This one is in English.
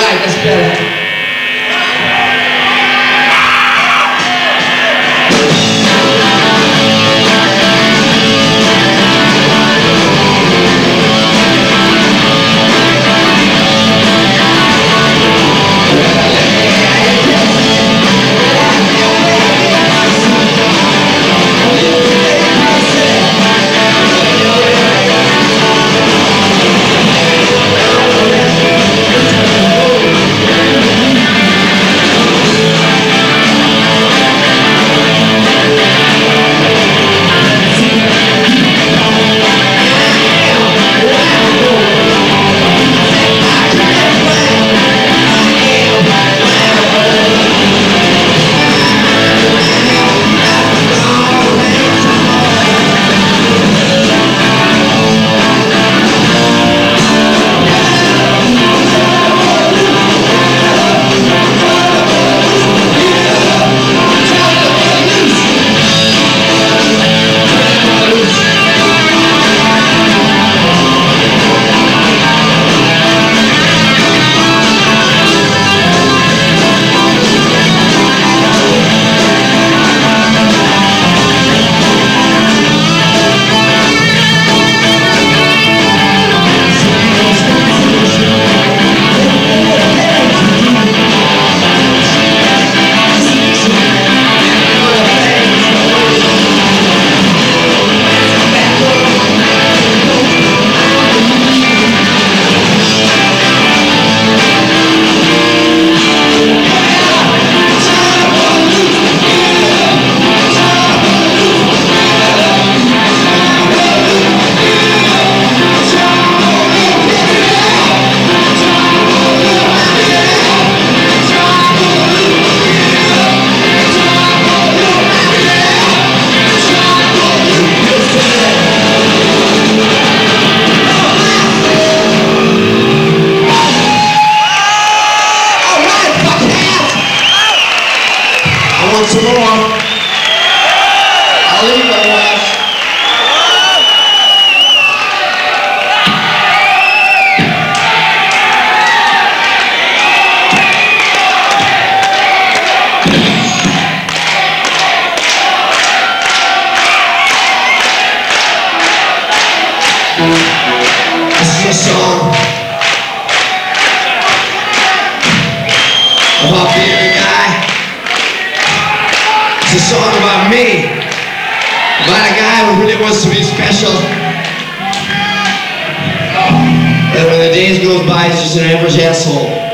right, that's better. I want some more. I'll leave my watch. This is a song about being a guy. It's a song about me, about a guy who really wants to be special. And when the days go by, he's just an average asshole.